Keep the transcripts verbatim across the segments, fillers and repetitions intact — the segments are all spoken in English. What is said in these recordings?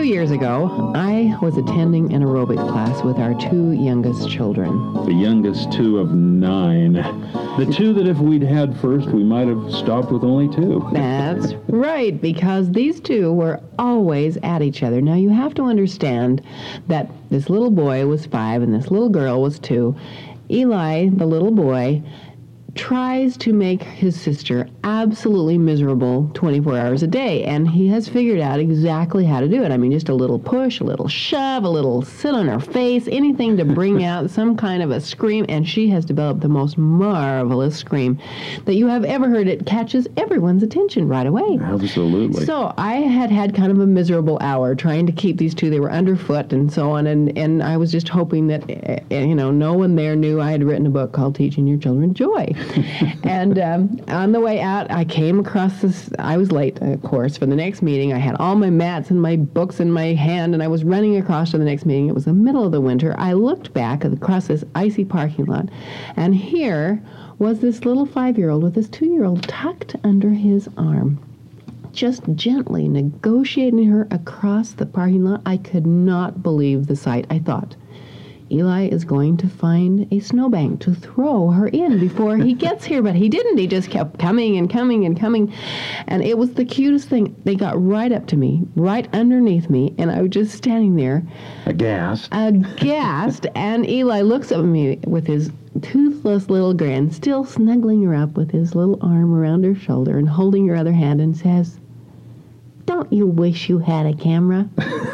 years ago, I was attending an aerobics class with our two youngest children. The youngest two of nine. The two that if we'd had first, we might have stopped with only two. That's right, because these two were always at each other. Now, you have to understand that this little boy was five and this little girl was two. Eli, the little boy, tries to make his sister absolutely miserable twenty-four hours a day, and he has figured out exactly how to do it. I mean, just a little push, a little shove, a little sit on her face, anything to bring out some kind of a scream, and she has developed the most marvelous scream that you have ever heard. It catches everyone's attention right away. Absolutely. So I had had kind of a miserable hour trying to keep these two. They were underfoot and so on, and, and I was just hoping that, uh, you know, no one there knew I had written a book called Teaching Your Children Joy. And um, on the way out, I came across this. I was late, of course, for the next meeting. I had all my mats and my books in my hand, and I was running across to the next meeting. It was the middle of the winter. I looked back across this icy parking lot, and here was this little five-year-old with this two-year-old tucked under his arm, just gently negotiating her across the parking lot. I could not believe the sight. I thought, Eli is going to find a snowbank to throw her in before he gets here, but he didn't. He just kept coming and coming and coming, and it was the cutest thing. They got right up to me, right underneath me, and I was just standing there, aghast, aghast, and Eli looks at me with his toothless little grin, still snuggling her up with his little arm around her shoulder and holding her other hand, and says, "Don't you wish you had a camera?"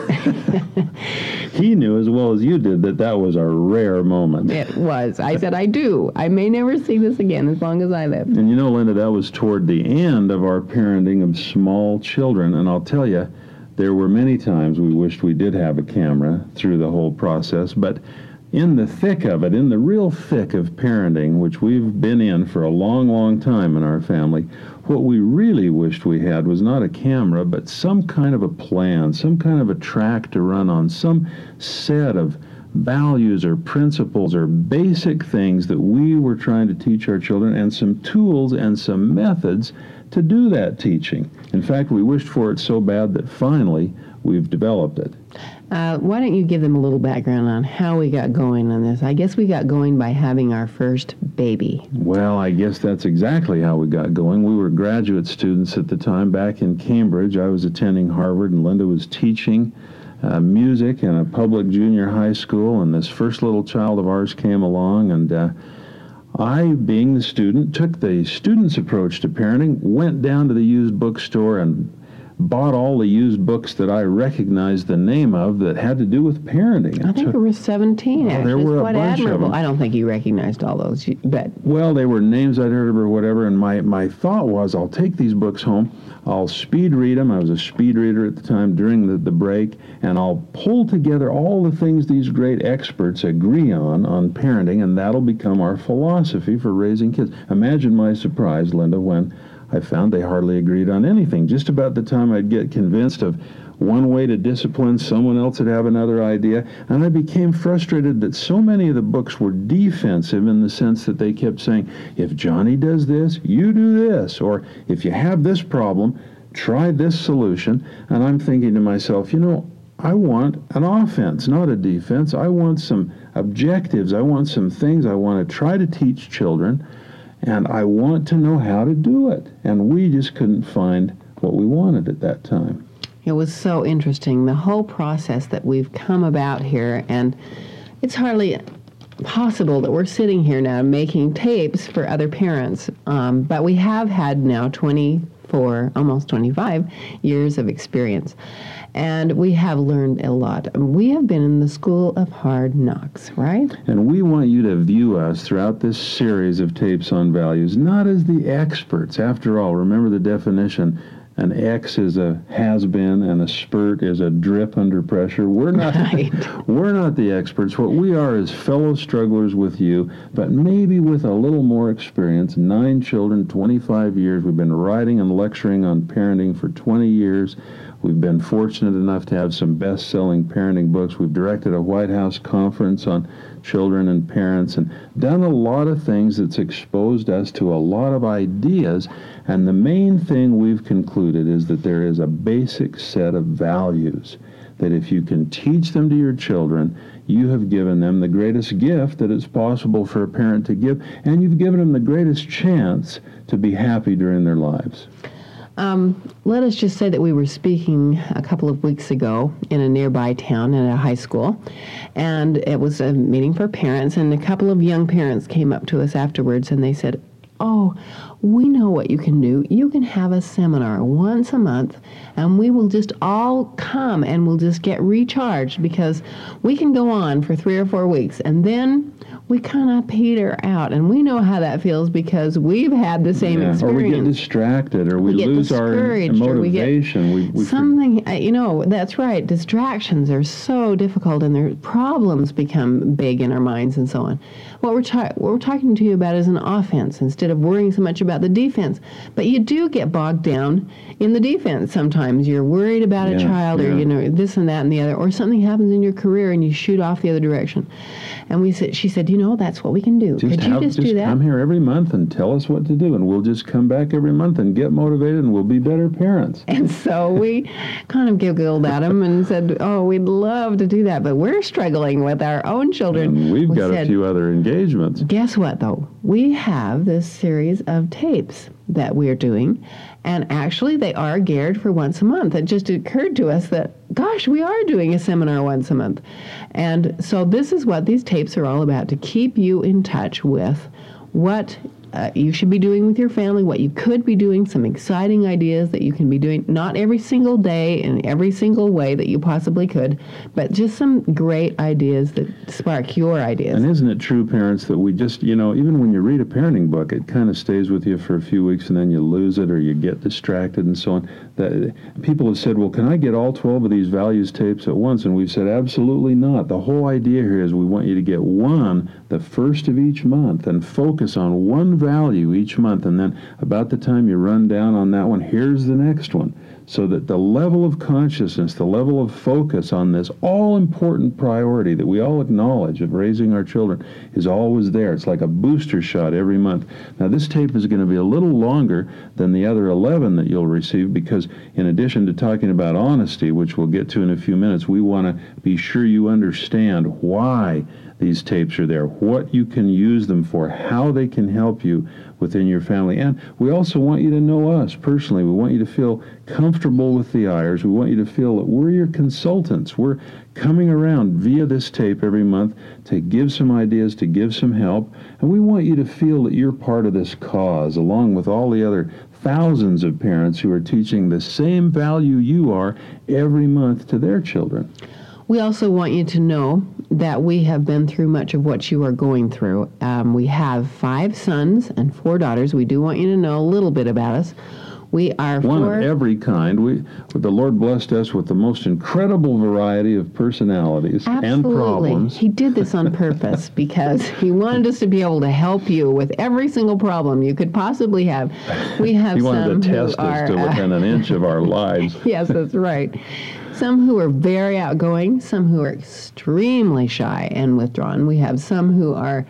He knew as well as you did that that was a rare moment. It was. I said, I do. I may never see this again as long as I live. And you know, Linda, that was toward the end of our parenting of small children. And I'll tell you, there were many times we wished we did have a camera through the whole process. But in the thick of it, in the real thick of parenting, which we've been in for a long, long time in our family, what we really wished we had was not a camera, but some kind of a plan, some kind of a track to run on, some set of values or principles or basic things that we were trying to teach our children, and some tools and some methods to do that teaching. In fact, we wished for it so bad that finally we've developed it. Uh, why don't you give them a little background on how we got going on this? I guess we got going by having our first baby. Well, I guess that's exactly how we got going. We were graduate students at the time back in Cambridge. I was attending Harvard, and Linda was teaching uh, music in a public junior high school, and this first little child of ours came along, and uh, I, being the student, took the student's approach to parenting, went down to the used bookstore and bought all the used books that I recognized the name of that had to do with parenting. I think there were seventeen, oh, actually. There were a quite bunch admirable. of them. I don't think you recognized all those, but... Well, they were names I'd heard of or whatever, and my, my thought was, I'll take these books home, I'll speed read them. I was a speed reader at the time during the, the break, and I'll pull together all the things these great experts agree on, on parenting, and that'll become our philosophy for raising kids. Imagine my surprise, Linda, when I found they hardly agreed on anything. Just about the time I'd get convinced of one way to discipline, someone else would have another idea, and I became frustrated that so many of the books were defensive in the sense that they kept saying, if Johnny does this, you do this, or if you have this problem, try this solution. And I'm thinking to myself, you know, I want an offense, not a defense. I want some objectives. I want some things I want to try to teach children, and I want to know how to do it. And we just couldn't find what we wanted at that time. It was so interesting, the whole process that we've come about here, and it's hardly possible that we're sitting here now making tapes for other parents, um, but we have had now twenty-four, almost twenty-five years of experience, and we have learned a lot. We have been in the school of hard knocks, right? And we want you to view us throughout this series of tapes on values, not as the experts. After all, remember the definition. An X is a has-been, and a spurt is a drip under pressure. We're not, right. We're not the experts. What we are is fellow strugglers with you, but maybe with a little more experience. Nine children, twenty-five years. We've been writing and lecturing on parenting for twenty years. We've been fortunate enough to have some best-selling parenting books. We've directed a White House conference on children and parents and done a lot of things that's exposed us to a lot of ideas. And the main thing we've concluded is that there is a basic set of values that if you can teach them to your children, you have given them the greatest gift that it's possible for a parent to give, and you've given them the greatest chance to be happy during their lives. Um, let us just say that we were speaking a couple of weeks ago in a nearby town at a high school, and it was a meeting for parents, and a couple of young parents came up to us afterwards, and they said, "Oh, we know what you can do. You can have a seminar once a month, and we will just all come and we'll just get recharged, because we can go on for three or four weeks, and then we kind of peter out, and we know how that feels because we've had the same yeah, experience." Or we get distracted, or we, we lose our motivation. Or we get we, we something, for- you know, that's right. Distractions are so difficult, and their problems become big in our minds and so on. What we're, ta- what we're talking to you about is an offense instead of worrying so much about the defense. But you do get bogged down in the defense sometimes. You're worried about yeah, a child, yeah. or, you know, this and that and the other, or something happens in your career and you shoot off the other direction. And we said, she said, you know, that's what we can do. Just Could have, you just, just do that? come here every month and tell us what to do, and we'll just come back every month and get motivated, and we'll be better parents. And so we kind of giggled at him and said, oh, we'd love to do that, but we're struggling with our own children. And we've we got said, a few other engagements. Guess what, though? We have this series of tapes that we're doing, and actually they are geared for once a month. It just occurred to us that, gosh, we are doing a seminar once a month. And so this is what these tapes are all about, to keep you in touch with what Uh, you should be doing with your family, what you could be doing, some exciting ideas that you can be doing, not every single day in every single way that you possibly could, but just some great ideas that spark your ideas. And isn't it true, parents, that we just, you know, even when you read a parenting book, it kind of stays with you for a few weeks and then you lose it or you get distracted and so on. That, people have said, well, can I get all twelve of these values tapes at once? And we've said, absolutely not. The whole idea here is we want you to get one the first of each month and focus on one value each month, and then about the time you run down on that one, here's the next one, so that the level of consciousness, the level of focus on this all-important priority that we all acknowledge of raising our children is always there. It's like a booster shot every month. Now, this tape is going to be a little longer than the other eleven that you'll receive, because in addition to talking about honesty, which we'll get to in a few minutes, we want to be sure you understand why these tapes are there, what you can use them for, how they can help you within your family. And we also want you to know us personally. We want you to feel comfortable with the Eyres. We want you to feel that we're your consultants. We're coming around via this tape every month to give some ideas, to give some help. And we want you to feel that you're part of this cause, along with all the other thousands of parents who are teaching the same value you are every month to their children. We also want you to know that we have been through much of what you are going through. Um, we have five sons and four daughters. We do want you to know a little bit about us. We are one four, of every kind. We, the Lord blessed us with the most incredible variety of personalities Absolutely. and problems. He did this on purpose because he wanted us to be able to help you with every single problem you could possibly have. We have he some wanted to who test are, us to within uh, an inch of our lives. Yes, that's right. Some who are very outgoing, some who are extremely shy and withdrawn. We have some who are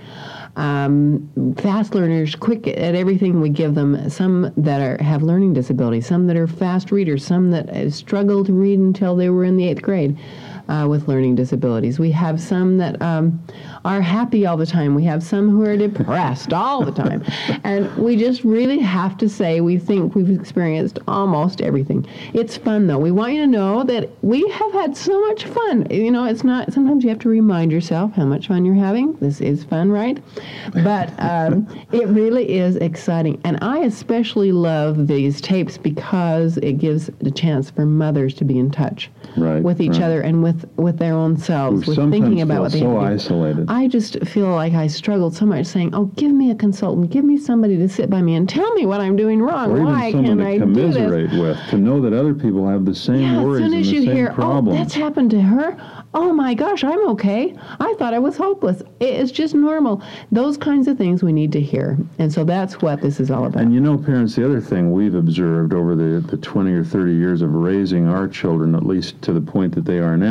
um, fast learners, quick at everything we give them, some that are have learning disabilities, some that are fast readers, some that uh, struggle to read until they were in the eighth grade uh, with learning disabilities. We have some that um, are happy all the time. We have some who are depressed all the time. And we just really have to say we think we've experienced almost everything. It's fun, though. We want you to know that we have had so much fun. You know, it's not, sometimes you have to remind yourself how much fun you're having. This is fun, right? But um, it really is exciting. And I especially love these tapes because it gives a chance for mothers to be in touch right, with each right. other and with, with their own selves, Who with sometimes thinking about feel what they so have to do. isolated. I just feel like I struggled so much saying, oh, give me a consultant, give me somebody to sit by me and tell me what I'm doing wrong. Or Why even someone can to I do this? commiserate with, to know that other people have the same Yeah, as worries soon and as the you same hear, problems. oh, that's happened to her, oh my gosh, I'm okay. I thought I was hopeless. It's just normal. Those kinds of things we need to hear. And so that's what this is all about. And you know, parents, the other thing we've observed over the, the twenty or thirty years of raising our children, at least to the point that they are now,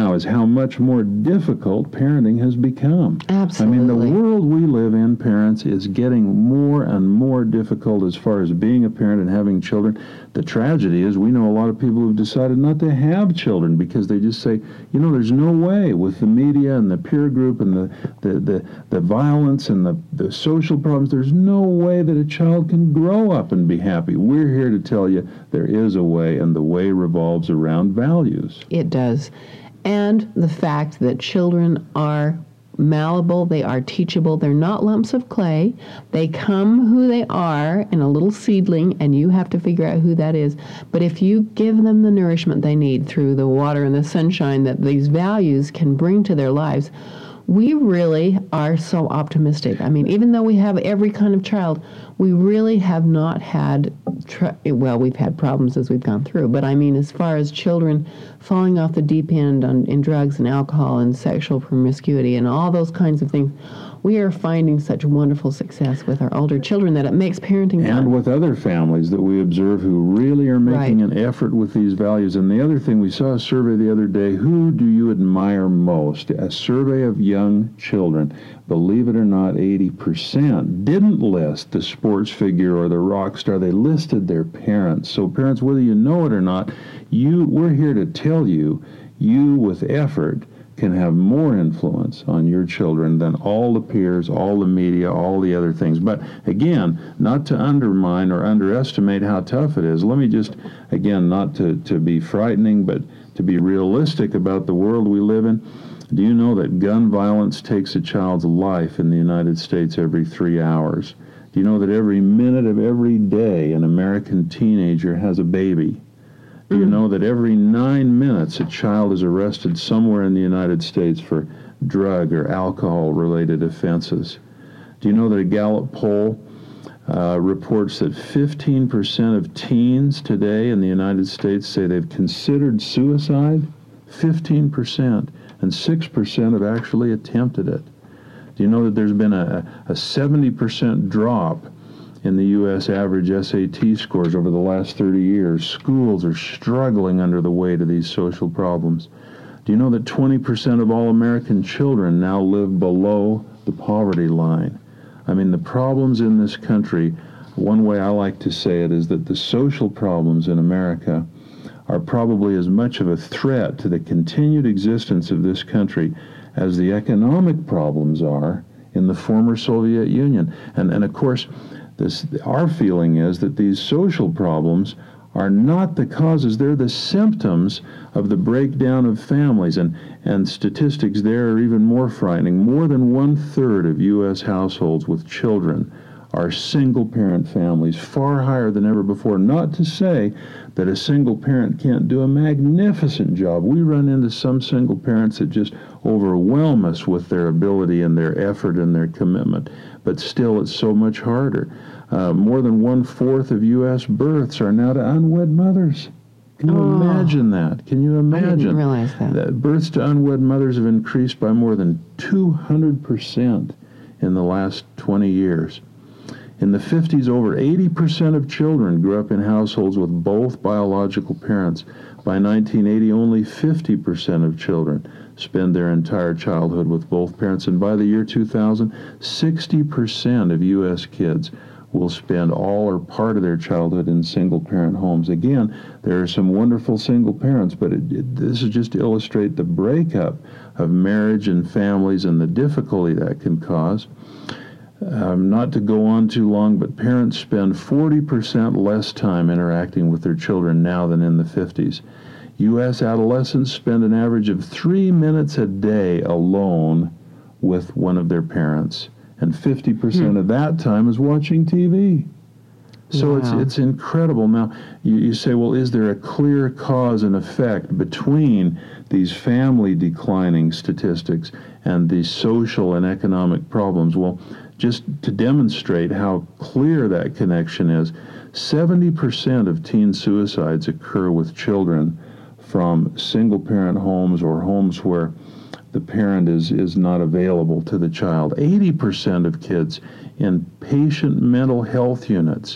now is how much more difficult parenting has become. Absolutely. I mean, the world we live in, parents, is getting more and more difficult as far as being a parent and having children. The tragedy is we know a lot of people who've decided not to have children because they just say, you know, there's no way with the media and the peer group and the, the, the, the violence and the, the social problems, there's no way that a child can grow up and be happy. We're here to tell you there is a way, and the way revolves around values. It does. And the fact that children are malleable, they are teachable, they're not lumps of clay. They come who they are in a little seedling, and you have to figure out who that is. But if you give them the nourishment they need through the water and the sunshine that these values can bring to their lives, we really are so optimistic. I mean, even though we have every kind of child, we really have not had, tr- well, we've had problems as we've gone through, but I mean, as far as children falling off the deep end on, in drugs and alcohol and sexual promiscuity and all those kinds of things, we are finding such wonderful success with our older children that it makes parenting fun. And with other families that we observe who really are making Right. an effort with these values. And the other thing, we saw a survey the other day, who do you admire most? A survey of young children. Believe it or not, eighty percent didn't list the sports figure or the rock star. They listed their parents. So parents, whether you know it or not, you we're here to tell you, you with effort can have more influence on your children than all the peers, all the media, all the other things. But again, not to undermine or underestimate how tough it is. Let me just, again, not to, to be frightening, but to be realistic about the world we live in. Do you know that gun violence takes a child's life in the United States every three hours? Do you know that every minute of every day an American teenager has a baby? Do you know that every nine minutes a child is arrested somewhere in the United States for drug or alcohol-related offenses? Do you know that a Gallup poll uh, reports that fifteen percent of teens today in the United States say they've considered suicide? fifteen percent. And six percent have actually attempted it. Do you know that there's been a, a seventy percent drop in the U S average S A T scores over the last thirty years? Schools are struggling under the weight of these social problems. Do you know that twenty percent of all American children now live below the poverty line? I mean, the problems in this country, one way I like to say it is that the social problems in America are probably as much of a threat to the continued existence of this country as the economic problems are in the former Soviet Union. And, and of course, This, our feeling is that these social problems are not the causes, they're the symptoms of the breakdown of families. And, and statistics there are even more frightening. More than one-third of U S households with children are single-parent families, far higher than ever before. Not to say that a single parent can't do a magnificent job. We run into some single parents that just overwhelm us with their ability and their effort and their commitment. But still, it's so much harder. Uh, more than one-fourth of U S births are now to unwed mothers. Can you Oh. imagine that? Can you imagine? I didn't realize that. that births to unwed mothers have increased by more than two hundred percent in the last twenty years. In the fifties, over eighty percent of children grew up in households with both biological parents. By nineteen eighty, only fifty percent of children spend their entire childhood with both parents. And by the year two thousand, sixty percent of U S kids will spend all or part of their childhood in single-parent homes. Again, there are some wonderful single parents, but it, it, this is just to illustrate the breakup of marriage and families and the difficulty that can cause. Um, not to go on too long, but parents spend forty percent less time interacting with their children now than in the fifties. U S adolescents spend an average of three minutes a day alone with one of their parents, and fifty percent hmm. of that time is watching T V. So wow. it's it's incredible. Now, you, you say, well, is there a clear cause and effect between these family declining statistics and these social and economic problems? Well, just to demonstrate how clear that connection is, seventy percent of teen suicides occur with children from single-parent homes or homes where the parent is, is not available to the child. eighty percent of kids in patient mental health units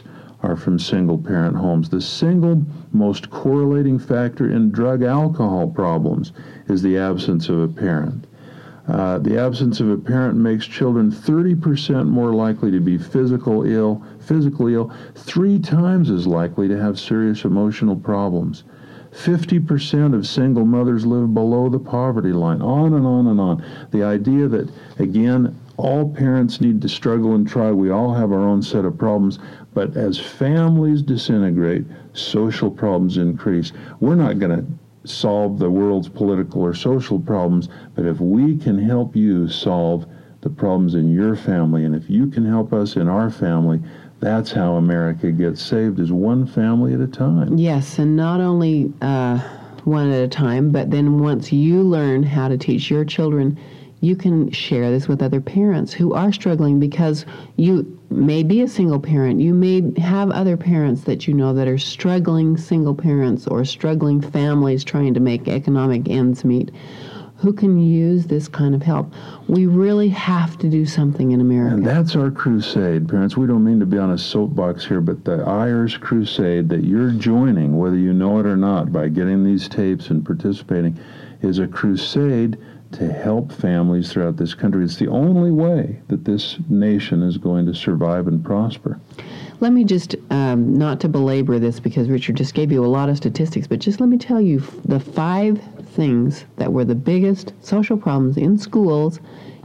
are from single-parent homes. The single most correlating factor in drug-alcohol problems is the absence of a parent. Uh, the absence of a parent makes children thirty percent more likely to be physical ill, physically ill, three times as likely to have serious emotional problems. fifty percent of single mothers live below the poverty line, on and on and on. The idea that, again, all parents need to struggle and try. We all have our own set of problems. But as families disintegrate, social problems increase. We're not going to solve the world's political or social problems, but if we can help you solve the problems in your family, and if you can help us in our family, that's how America gets saved, is one family at a time. Yes, and not only uh, one at a time, but then once you learn how to teach your children, you can share this with other parents who are struggling, because you may be a single parent. You may have other parents that you know that are struggling single parents or struggling families trying to make economic ends meet, who can use this kind of help. We really have to do something in America. And that's our crusade, parents. We don't mean to be on a soapbox here, but the I A R S crusade that you're joining, whether you know it or not, by getting these tapes and participating, is a crusade to help families throughout this country. It's the only way that this nation is going to survive and prosper. Let me just, um, not to belabor this because Richard just gave you a lot of statistics, but just let me tell you f- the five things that were the biggest social problems in schools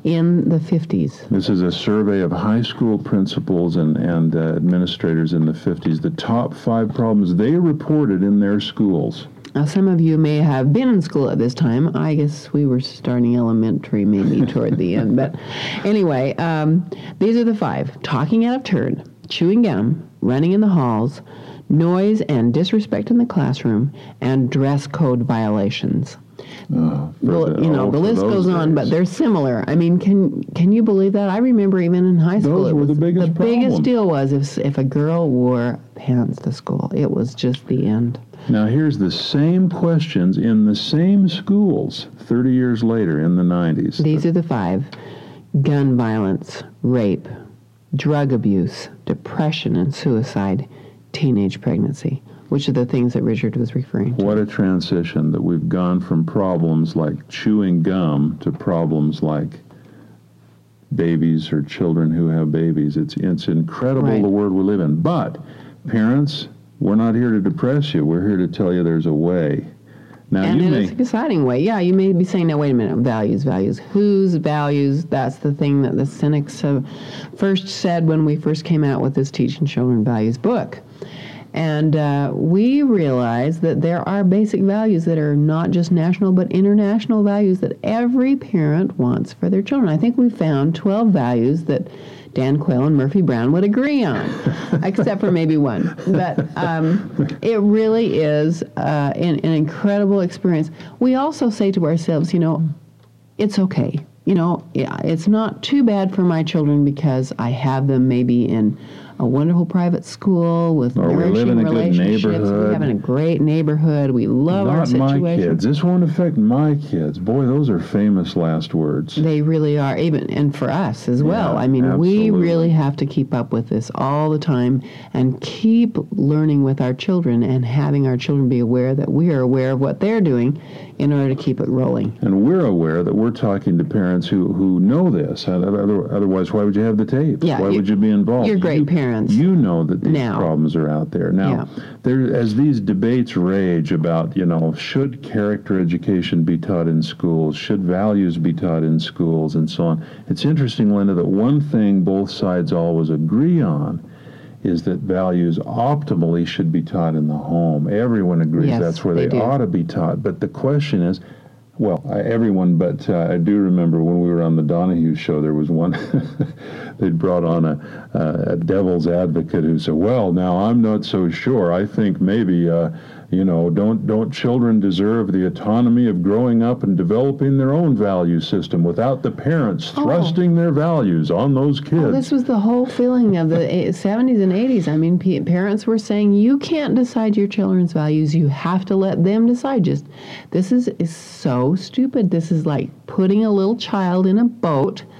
in the fifties. This is a survey of high school principals and, and uh, administrators in the fifties. The top five problems they reported in their schools. Now, some of you may have been in school at this time. I guess we were starting elementary maybe toward the end. But anyway, um, these are the five. Talking out of turn, chewing gum, running in the halls, noise and disrespect in the classroom, and dress code violations. Uh, Well, the, you know, oh, the for list those goes on, days. but they're similar. I mean, can can you believe that? I remember even in high school, Those it were was the biggest the biggest problem. deal was if if a girl wore pants to school, it was just the end. Now here's the same questions in the same schools thirty years later in the nineties. These are the five: gun violence, rape, drug abuse, depression and suicide, teenage pregnancy, which are the things that Richard was referring to. What a transition that we've gone from problems like chewing gum to problems like babies or children who have babies. It's it's incredible, Right. the world we live in. But parents, we're not here to depress you. We're here to tell you there's a way. Now And you in may an exciting way. Yeah, you may be saying, now, wait a minute, values, values. Whose values? That's the thing that the cynics have first said when we first came out with this Teaching Children Values book. And uh, we realize that there are basic values that are not just national but international values that every parent wants for their children. I think we found twelve values that Dan Quayle and Murphy Brown would agree on, except for maybe one. But um, it really is uh, an, an incredible experience. We also say to ourselves, you know, it's okay. You know, yeah, it's not too bad for my children because I have them maybe in a wonderful private school with Or we live nourishing in a good relationships. neighborhood. We have in a great neighborhood. We love our Not my situation. kids. This won't affect my kids. Boy, those are famous last words. They really are, even and for us as well. Yeah, I mean, we absolutely. really have to keep up with this all the time and keep learning with our children and having our children be aware that we are aware of what they're doing in order to keep it rolling. And we're aware that we're talking to parents who, who know this. Other- Otherwise, why would you have the tape? Yeah, why you- would you be involved? you're great You- parents. You know that these Now. problems are out there. Now, Yeah. there, as these debates rage about, you know, should character education be taught in schools? Should values be taught in schools? And so on. It's interesting, Linda, that one thing both sides always agree on is that values optimally should be taught in the home. Everyone agrees Yes, that's where they they, do. ought to be taught. But the question is, well, I, everyone, but uh, I do remember when we were on the Donahue show, there was one, they'd brought on a, a, a devil's advocate who said, well, now I'm not so sure. I think maybe, uh, you know, don't don't children deserve the autonomy of growing up and developing their own value system without the parents Oh. thrusting their values on those kids? Well, this was the whole feeling of the eight- seventies and eighties. I mean, p- parents were saying, you can't decide your children's values. You have to let them decide. Just this is, is so stupid. This is like putting a little child in a boat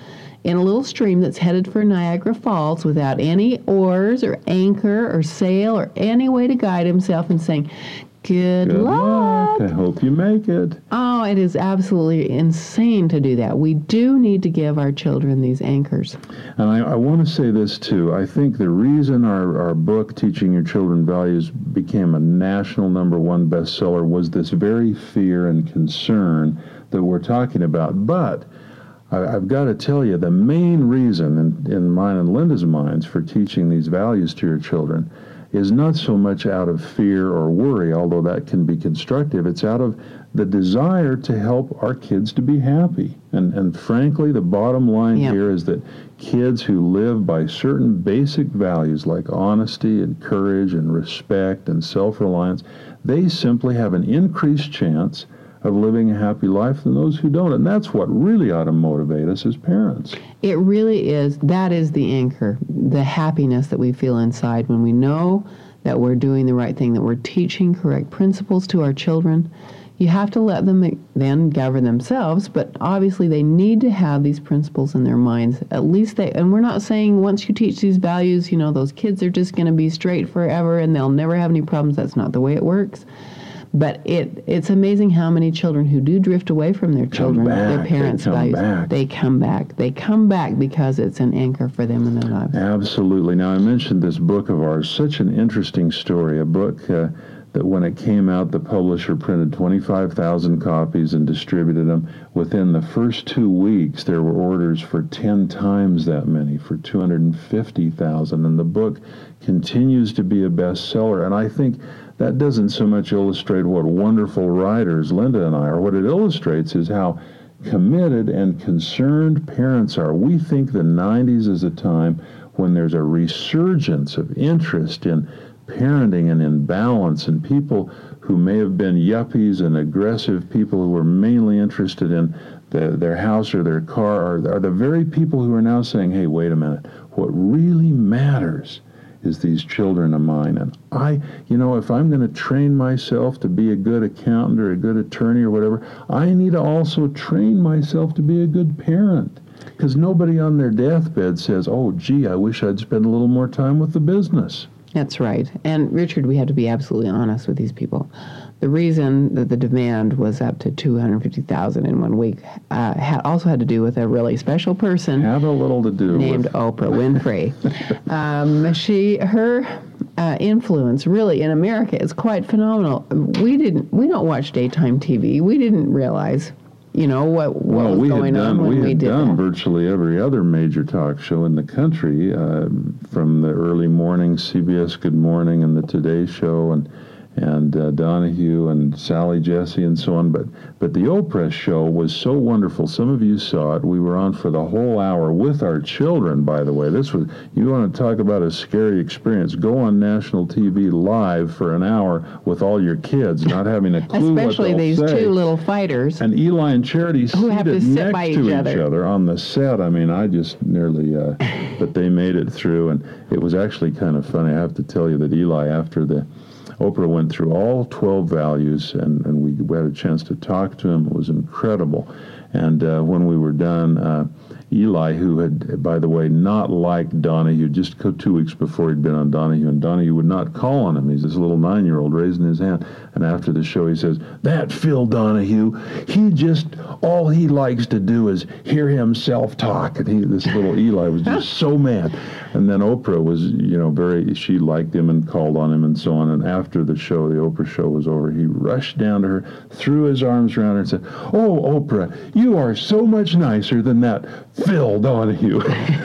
in a little stream that's headed for Niagara Falls without any oars or anchor or sail or any way to guide himself, and saying, Good, Good luck. luck. I hope you make it. Oh, it is absolutely insane to do that. We do need to give our children these anchors. And I, I want to say this, too. I think the reason our, our book, Teaching Your Children Values, became a national number one bestseller was this very fear and concern that we're talking about. But I, I've got to tell you, the main reason in, in mine and Linda's minds for teaching these values to your children is not so much out of fear or worry, although that can be constructive. It's out of the desire to help our kids to be happy. And, and frankly, the bottom line yep. here is that kids who live by certain basic values like honesty and courage and respect and self-reliance, they simply have an increased chance of living a happy life than those who don't. And that's what really ought to motivate us as parents. It really is. That is the anchor, the happiness that we feel inside when we know that we're doing the right thing, that we're teaching correct principles to our children. You have to let them then govern themselves, but obviously they need to have these principles in their minds. At least they, and we're not saying once you teach these values, you know, those kids are just going to be straight forever and they'll never have any problems. That's not the way it works. But it it's amazing how many children who do drift away from their children, their parents' they values, back. they come back. They come back because it's an anchor for them in their lives. Absolutely. Now, I mentioned this book of ours, such an interesting story, a book uh, that when it came out, the publisher printed twenty-five thousand copies and distributed them. Within the first two weeks, there were orders for ten times that many, for two hundred fifty thousand. And the book continues to be a bestseller. And I think that doesn't so much illustrate what wonderful writers Linda and I are. What it illustrates is how committed and concerned parents are. We think the nineties is a time when there's a resurgence of interest in parenting and in balance, and people who may have been yuppies and aggressive people who were mainly interested in the, their house or their car are, are the very people who are now saying, hey, wait a minute, what really matters is these children of mine. And I, you know, if I'm going to train myself to be a good accountant or a good attorney or whatever, I need to also train myself to be a good parent. Because nobody on their deathbed says, oh, gee, I wish I'd spend a little more time with the business. That's right. And Richard, we have to be absolutely honest with these people. The reason that the demand was up to two hundred fifty thousand in one week uh, ha- also had to do with a really special person. Have a little to do named with Oprah Winfrey. um, she, her uh, influence really in America is quite phenomenal. We didn't, we don't watch daytime T V. We didn't realize, you know, what, what well, was we going had done, on when we, we had did done that. virtually every other major talk show in the country, uh, from the early morning C B S Good Morning and the Today Show and and uh, Donahue and Sally Jesse and so on. But but the Oprah show was so wonderful. Some of you saw it. We were on for the whole hour with our children, by the way. This was, you want to talk about a scary experience. Go on national T V live for an hour with all your kids, not having a clue Especially what they'll these say. two little fighters. And Eli and Charity Who have to seated sit next by to each each other. other on the set. I mean, I just nearly, uh, but they made it through. And it was actually kind of funny. I have to tell you that Eli, after the Oprah went through all twelve values, and, and we, we had a chance to talk to him. It was incredible. And uh, when we were done, uh, Eli, who had, by the way, not liked Donahue, just two weeks before he'd been on Donahue, and Donahue would not call on him. He's this little nine-year-old raising his hand. And after the show, he says, that Phil Donahue, he just, all he likes to do is hear himself talk. And he, this little Eli was just so mad. And then Oprah was, you know, very, she liked him and called on him and so on. And after the show, the Oprah show was over, he rushed down to her, threw his arms around her and said, oh, Oprah, you are so much nicer than that Phil Donahue.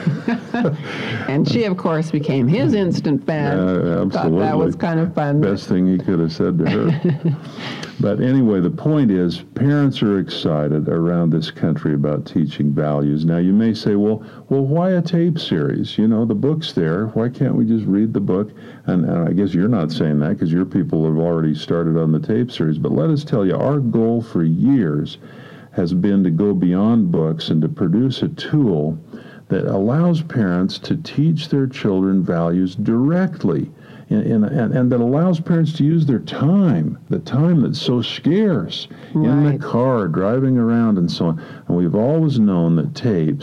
And she, of course, became his instant fan. Uh, absolutely. Thought that was kind of fun. Best thing he could have said to her. But anyway, the point is, parents are excited around this country about teaching values. Now, you may say, well, well, why a tape series? You know, the book's there. Why can't we just read the book? And, and I guess you're not saying that because your people have already started on the tape series. But let us tell you, our goal for years has been to go beyond books and to produce a tool that allows parents to teach their children values directly. In, in, and, and that allows parents to use their time, the time that's so scarce, right. in the car, driving around, and so on. And we've always known that tapes,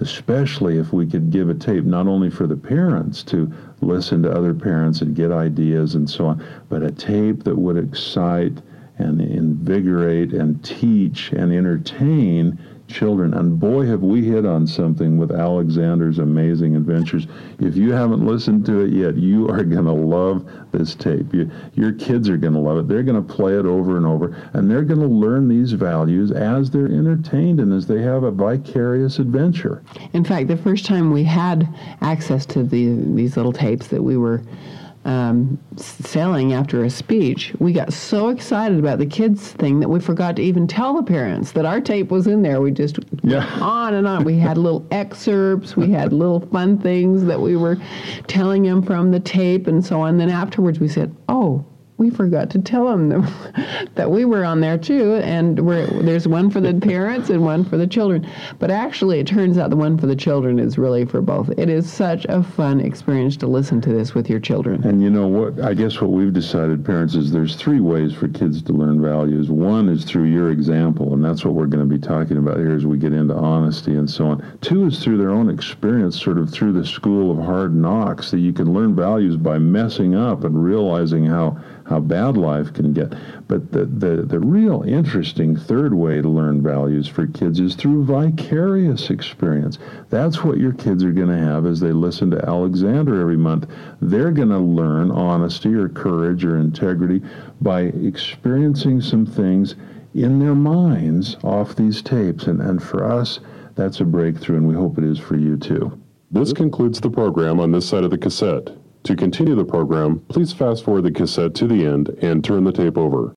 especially if we could give a tape not only for the parents to listen to other parents and get ideas and so on, but a tape that would excite and invigorate and teach and entertain children. And boy, have we hit on something with Alexander's Amazing Adventures. If you haven't listened to it yet, you are going to love this tape. You, your kids are going to love it. They're going to play it over and over, and they're going to learn these values as they're entertained and as they have a vicarious adventure. In fact, the first time we had access to the, these little tapes that we were Um, selling after a speech, we got so excited about the kids thing that we forgot to even tell the parents that our tape was in there. We just yeah. went on and on. We had little excerpts, we had little fun things that we were telling them from the tape and so on. Then afterwards we said, oh, we forgot to tell them that we were on there too, and we're, there's one for the parents and one for the children. But actually, it turns out the one for the children is really for both. It is such a fun experience to listen to this with your children. And you know what, I guess what we've decided, parents, is there's three ways for kids to learn values. One is through your example, and that's what we're going to be talking about here as we get into honesty and so on. Two is through their own experience, sort of through the school of hard knocks, that you can learn values by messing up and realizing how how bad life can get. But the, the, the real interesting third way to learn values for kids is through vicarious experience. That's what your kids are going to have as they listen to Alexander every month. They're going to learn honesty or courage or integrity by experiencing some things in their minds off these tapes. And, and for us, that's a breakthrough, and we hope it is for you too. This concludes the program on this side of the cassette. To continue the program, please fast forward the cassette to the end and turn the tape over.